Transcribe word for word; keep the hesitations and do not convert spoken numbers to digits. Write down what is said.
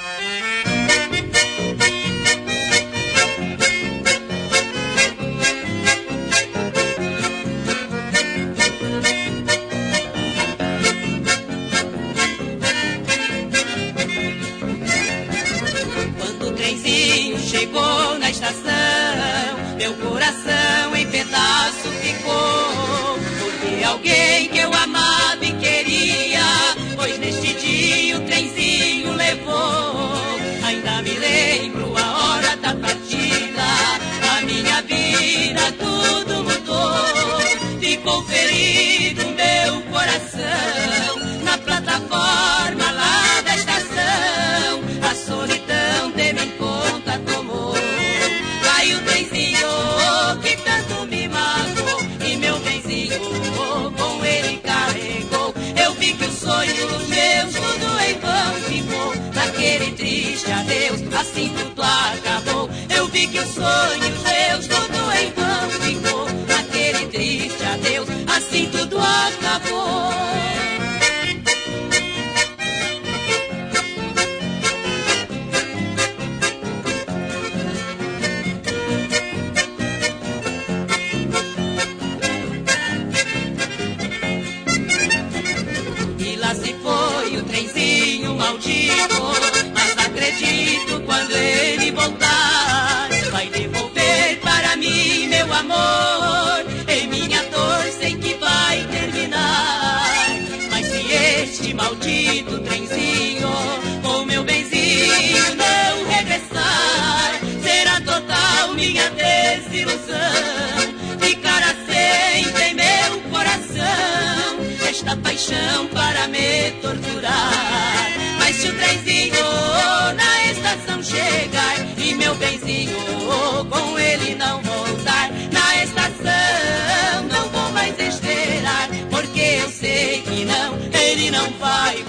Quando o trenzinho chegou na estação, meu coração em pedaço ficou, porque alguém que eu amava e queria, pois neste dia o trenzinho levou. Ainda me lembro a hora da partida, a minha vida tudo mudou. Ficou ferido meu coração, na plataforma lá da estação, a solidão de mim conta tomou. Caiu o trenzinho que tanto me magoou, e meu benzinho com ele carregou. Eu vi que os sonhos meus tudo em vão ficou, naquele triste adeus, assim tudo acabou. Eu vi que os sonhos meus tudo em vão ficou, naquele triste adeus, assim tudo acabou. E lá se foi o trenzinho maldito, mas acredito quando ele voltar, vai devolver para mim meu amor, em minha dor sei que vai terminar. Mas se este maldito trenzinho com meu benzinho não regressar, será total minha desilusão, ficará sempre em meu coração esta paixão para me torturar. Mas se o trenzinho na estação chegar e meu benzinho com ele não voltar, na estação não vou mais esperar, porque eu sei que não, ele não vai